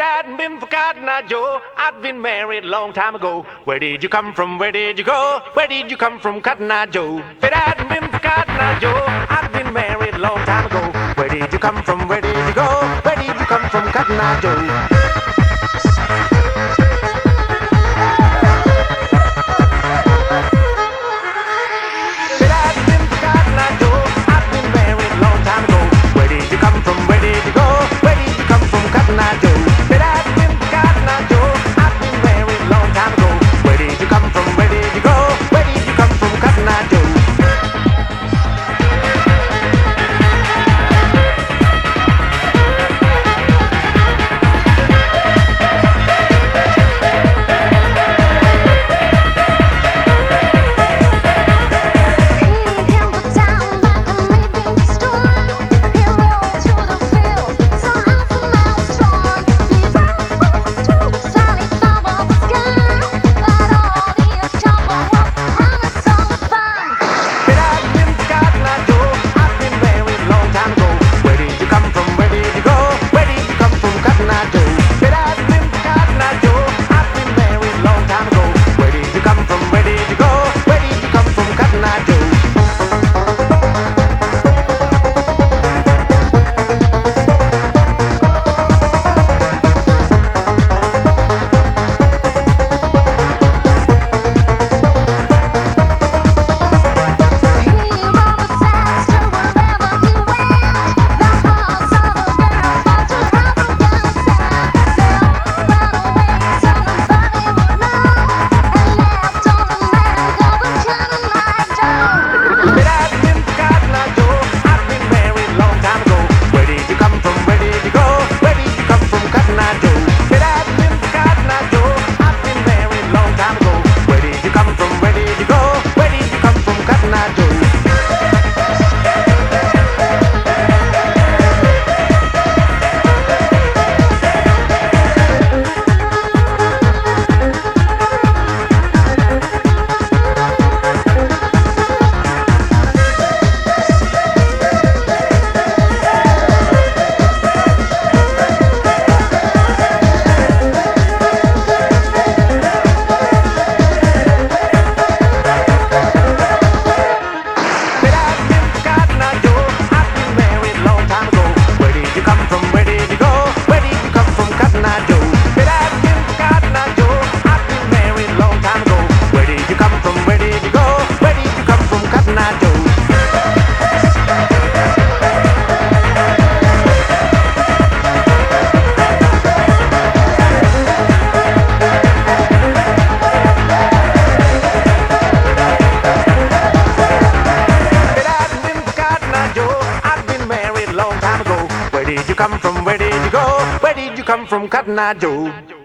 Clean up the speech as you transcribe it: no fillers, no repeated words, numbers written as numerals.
hadn't been for Cotton Eye Joe, I'd been married a long time ago. Where did you come from? Where did you go? Where did you come from, Cotton Eye Joe? If it hadn't been for Cotton Eye Joe, I'd been married a long time ago. Where did you come from? Where did you go? Where did you come from, Cotton Eye Joe? Where did you come from? Where did you go? Where did you come from, Cotton Eye Joe?